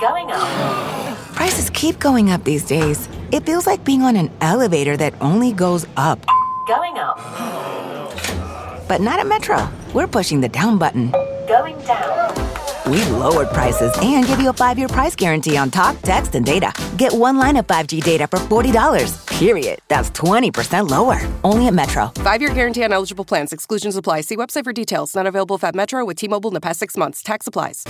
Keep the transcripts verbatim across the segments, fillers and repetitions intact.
Going up. Prices keep going up these days. It feels like being on an elevator that only goes up. Going up. But not at Metro. We're pushing the down button. Going down. We've lowered prices and give you a five-year price guarantee on talk, text, and data. Get one line of five G data for forty dollars. Period. That's twenty percent lower. Only at Metro. Five-year guarantee on eligible plans. Exclusions apply. See website for details. Not available at Metro with T-Mobile in the past six months. Tax applies.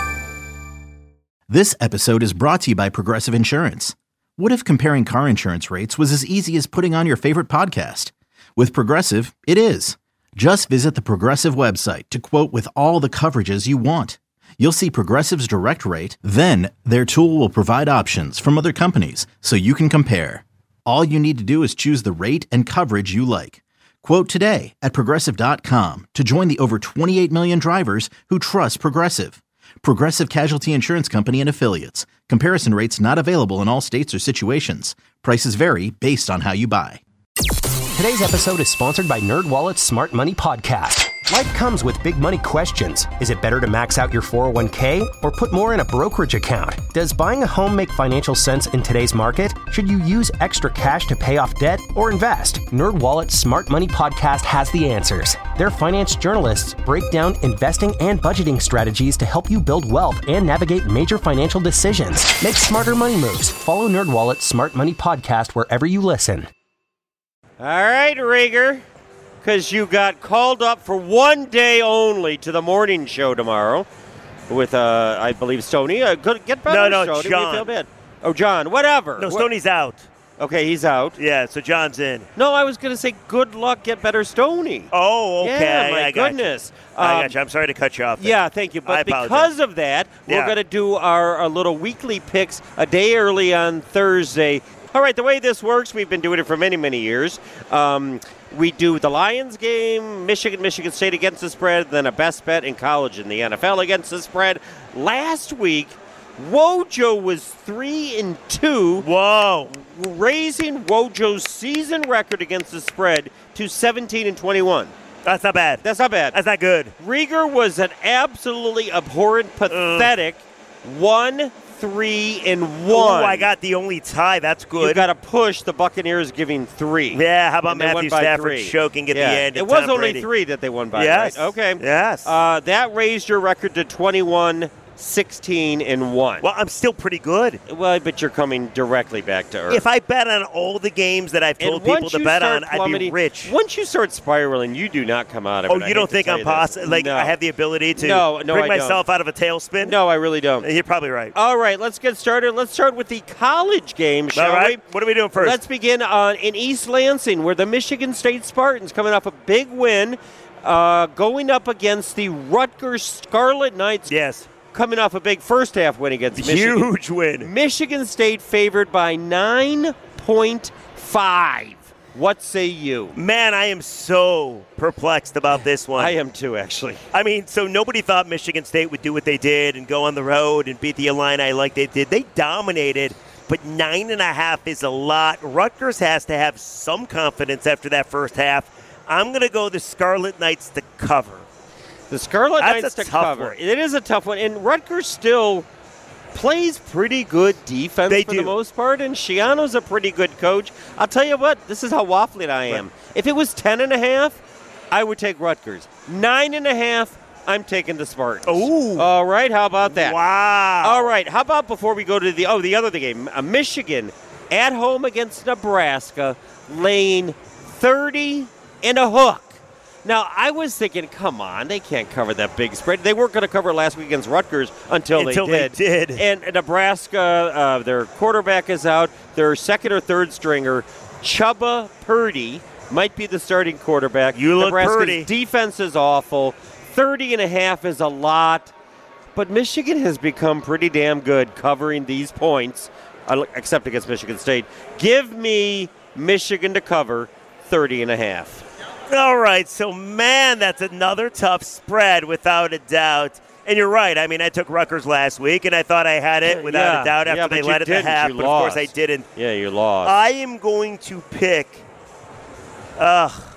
This episode is brought to you by Progressive Insurance. What if comparing car insurance rates was as easy as putting on your favorite podcast? With Progressive, it is. Just visit the Progressive website to quote with all the coverages you want. You'll see Progressive's direct rate, then their tool will provide options from other companies so you can compare. All you need to do is choose the rate and coverage you like. Quote today at Progressive dot com to join the over twenty-eight million drivers who trust Progressive. Progressive Casualty Insurance Company and Affiliates. Comparison rates not available in all states or situations. Prices vary based on how you buy. Today's episode is sponsored by NerdWallet's Smart Money Podcast. Life comes with big money questions. Is it better to max out your four oh one k or put more in a brokerage account? Does buying a home make financial sense in today's market? Should you use extra cash to pay off debt or invest? NerdWallet's Smart Money Podcast has the answers. Their finance journalists break down investing and budgeting strategies to help you build wealth and navigate major financial decisions. Make smarter money moves. Follow NerdWallet's Smart Money Podcast wherever you listen. All right, Rieger, because you got called up for one day only to the morning show tomorrow with, uh, I believe, Stoney. Uh, good, get better, No, no, Stoney. John. We feel bad. Oh, John, whatever. No, What- Stoney's out. Okay, he's out. Yeah, so John's in. No, I was going to say good luck, get better, Stoney. Oh, okay. Yeah, my I got goodness. You. I Um, got you. I'm sorry to cut you off there. Yeah, thank you. But I because apologize. of that, we're Yeah. going to do our, our little weekly picks a day early on Thursday. All right, the way this works, we've been doing it for many, many years. Um, we do the Lions game, Michigan, Michigan State against the spread, then a best bet in college and the N F L against the spread. Last week, Wojo was three and two. Whoa. Raising Wojo's season record against the spread to seventeen and twenty-one. That's not bad. That's not bad. That's not good. Rieger was an absolutely abhorrent, pathetic one, three, and one. Oh, I got the only tie. That's good. You got to push the Buccaneers giving three. Yeah, how about And they won Matthew by Stafford three. choking at Yeah. the end? It and was Tom only Brady. three that they won by. Yes. Right? Okay. Yes. Uh, that raised your record to twenty-one, sixteen, and one. Well, I'm still pretty good. Well, but you're coming directly back to earth. If I bet on all the games that I've told And people once to you bet start on, I'd be plummeting- rich. Once you start spiraling, you do not come out of Oh, it. I you don't hate to think tell I'm you this. possible? Like, No. I have the ability to No, no, bring I don't. myself out of a tailspin? No, I really don't. You're probably right. All right, let's get started. Let's start with the college game, shall All right. we? What are we doing first? Let's begin uh, in East Lansing, where the Michigan State Spartans, coming off a big win, uh, going up against the Rutgers Scarlet Knights. Yes. Coming off a big first half win against Michigan. Huge win. Michigan State favored by nine point five. What say you? Man, I am so perplexed about this one. I am too, actually. I mean, so nobody thought Michigan State would do what they did and go on the road and beat the Illini like they did. They dominated, but nine and a half is a lot. Rutgers has to have some confidence after that first half. I'm going to go the Scarlet Knights to cover. The Scarlet That's Knights a to tough cover. one. It is a tough one, and Rutgers still plays pretty good defense They for do. the most part, and Shiano's a pretty good coach. I'll tell you what, this is how waffling I am. Right. If it was ten and a half, I would take Rutgers. Nine and a half, I'm taking the Spartans. Ooh. All right, how about that? Wow. All right, how about before we go to the, oh, the other game, uh, Michigan at home against Nebraska, laying thirty and a hook. Now, I was thinking, come on, they can't cover that big spread. They weren't going to cover it last week against Rutgers until, Until they they did. did. And Nebraska, uh, their quarterback is out. Their second or third stringer, Chubba Purdy, might be the starting quarterback. You look Nebraska's Purdy. defense is awful. thirty and a half is a lot. But Michigan has become pretty damn good covering these points, uh, except against Michigan State. Give me Michigan to cover thirty and a half. All right, so, man, that's another tough spread without a doubt. And you're right. I mean, I took Rutgers last week, and I thought I had it without Yeah, a doubt yeah, after but they you led at the didn't. half. You But, of course, I lost. didn't. Yeah, you lost. I am going to pick – ugh.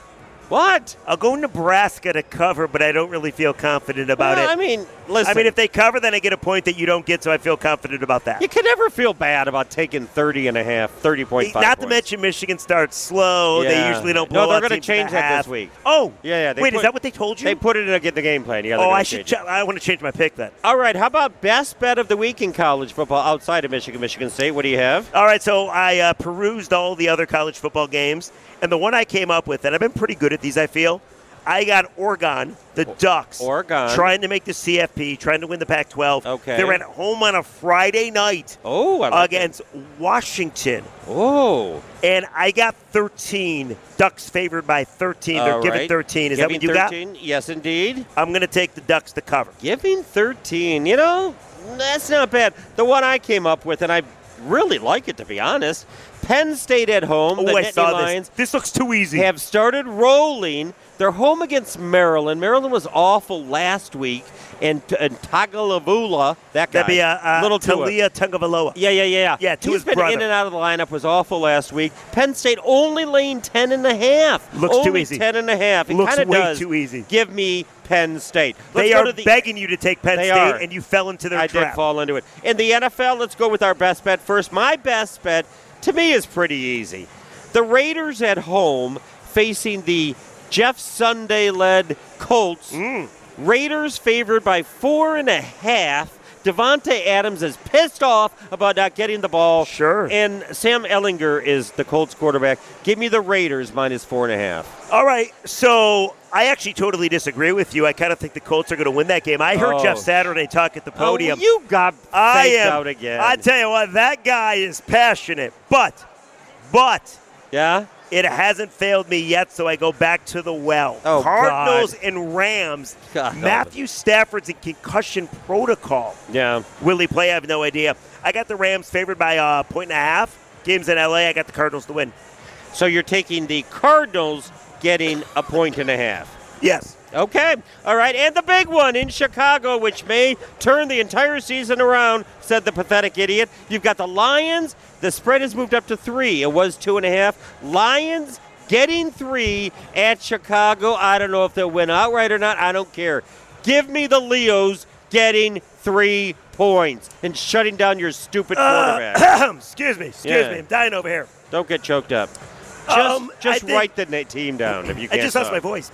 What? I'll go Nebraska to cover, but I don't really feel confident about well, it. I mean, listen. I mean, if they cover, then I get a point that you don't get, so I feel confident about that. You can never feel bad about taking thirty and a half, thirty point five Not points. to mention Michigan starts slow. Yeah. They usually don't blow No, they're going to change that half. this week. Oh, yeah, yeah. They wait, put, is that what they told you? They put it in the game plan. Yeah, oh, I should. Ch- I want to change my pick then. All right, how about best bet of the week in college football outside of Michigan, Michigan State? What do you have? All right, so I uh, perused all the other college football games, and the one I came up with, and I've been pretty good at these, I feel. I got Oregon, the Ducks. Oregon. Trying to make the C F P, trying to win the Pac twelve. Okay. They're at home on a Friday night oh, I like against it. Washington. Oh. And I got thirteen. Ducks favored by thirteen. They're All giving right. thirteen. Is giving that what you thirteen? got? Yes, indeed. I'm going to take the Ducks to cover. Giving thirteen. You know, that's not bad. The one I came up with, and I really like it, to be honest, Penn State at home. Oh, the I Nittany saw Lions this. This looks too easy. Have started rolling. They're home against Maryland. Maryland was awful last week. And, and Tagovailoa, that guy. That'd be a, a little Talia Tagovailoa. Yeah, yeah, yeah. Yeah, to He's his been brother. in and out of the lineup, was awful last week. Penn State only laying ten and a half. Looks only too easy. ten and a half. It Looks kind of way does. too easy. Give me Penn State. Let's They go are to the, begging you to take Penn They State, are. and you fell into their I trap. did fall into it. In the N F L, let's go with our best bet first. My best bet, to me, is pretty easy. The Raiders at home facing the Jeff Sunday-led Colts. Mm. Raiders favored by four and a half. Devontae Adams is pissed off about not getting the ball. Sure. And Sam Ehlinger is the Colts quarterback. Give me the Raiders minus four and a half. All right, so I actually totally disagree with you. I kind of think the Colts are going to win that game. I heard Oh. Jeff Saturday talk at the podium. Oh, you got I faked am, out again. I tell you what, that guy is passionate. But, but, yeah? it hasn't failed me yet, so I go back to the well. Oh, Cardinals God. and Rams. God. Matthew Stafford's in concussion protocol. Yeah. Will he play? I have no idea. I got the Rams favored by a point and a half. Games in L A. I got the Cardinals to win. So you're taking the Cardinals getting a point and a half. Yes. Okay. All right. And the big one in Chicago, which may turn the entire season around, said the pathetic idiot. You've got the Lions. The spread has moved up to three. It was two and a half. Lions getting three at Chicago. I don't know if they'll win outright or not. I don't care. Give me the Leos getting three points and shutting down your stupid quarterback. Uh, excuse me. Excuse Yeah. me. I'm dying over here. Don't get choked up. Just, Um, just I think- write the na- team down if you I can't. just lost talk. my voice.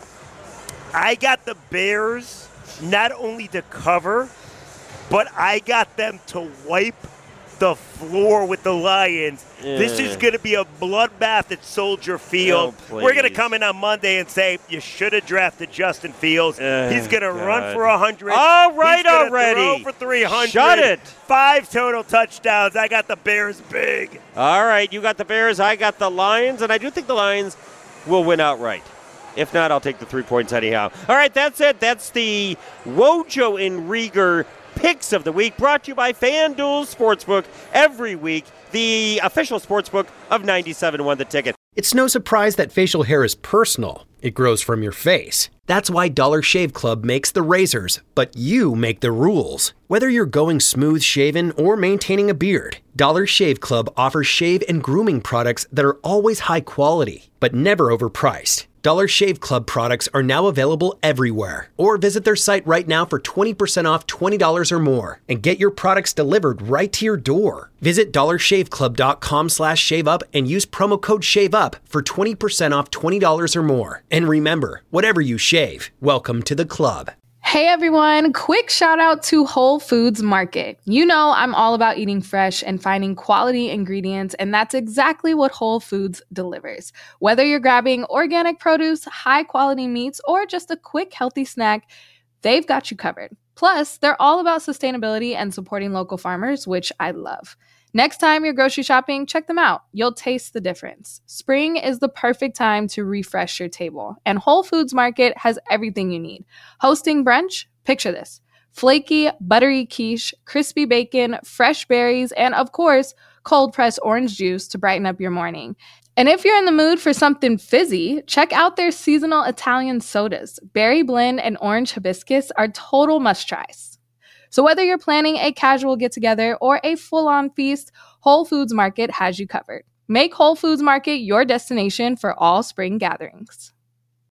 I got the Bears not only to cover, but I got them to wipe the floor with the Lions. This is Yeah. going to be a bloodbath at Soldier Field. Oh, We're going to please. come in on Monday and say, you should have drafted Justin Fields. Uh, He's going to run God. for one hundred. All right He's gonna already. throw for three hundred. Shut it. Five total touchdowns. I got the Bears big. All right, you got the Bears, I got the Lions, and I do think the Lions will win outright. If not, I'll take the three points anyhow. All right, that's it. That's the Wojo and Rieger Picks of the Week, brought to you by FanDuel Sportsbook every week, the official sportsbook of ninety-seven point one The Ticket. It's no surprise that facial hair is personal. It grows from your face. That's why Dollar Shave Club makes the razors, but you make the rules. Whether you're going smooth shaven or maintaining a beard, Dollar Shave Club offers shave and grooming products that are always high quality, but never overpriced. Dollar Shave Club products are now available everywhere. Or visit their site right now for twenty percent off twenty dollars or more and get your products delivered right to your door. Visit dollarshaveclub.com slash shave up and use promo code SHAVEUP for twenty percent off twenty dollars or more. And remember, whatever you shave, welcome to the club. Hey everyone, quick shout out to Whole Foods Market. You know I'm all about eating fresh and finding quality ingredients, and that's exactly what Whole Foods delivers. Whether you're grabbing organic produce, high quality meats, or just a quick healthy snack, they've got you covered. Plus, they're all about sustainability and supporting local farmers, which I love. Next time you're grocery shopping, check them out. You'll taste the difference. Spring is the perfect time to refresh your table, and Whole Foods Market has everything you need. Hosting brunch? Picture this. Flaky, buttery quiche, crispy bacon, fresh berries, and of course, cold-pressed orange juice to brighten up your morning. And if you're in the mood for something fizzy, check out their seasonal Italian sodas. Berry blend and orange hibiscus are total must-tries. So whether you're planning a casual get-together or a full-on feast, Whole Foods Market has you covered. Make Whole Foods Market your destination for all spring gatherings.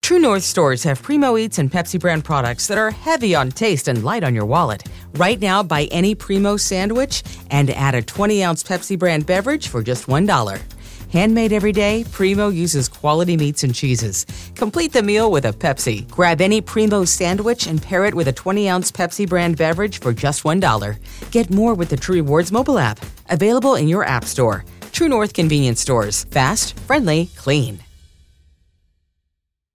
True North stores have Primo Eats and Pepsi brand products that are heavy on taste and light on your wallet. Right now, buy any Primo sandwich and add a twenty-ounce Pepsi brand beverage for just one dollar. Handmade every day, Primo uses quality meats and cheeses. Complete the meal with a Pepsi. Grab any Primo sandwich and pair it with a twenty-ounce Pepsi brand beverage for just one dollar. Get more with the True Rewards mobile app. Available in your app store. True North convenience stores. Fast, friendly, clean.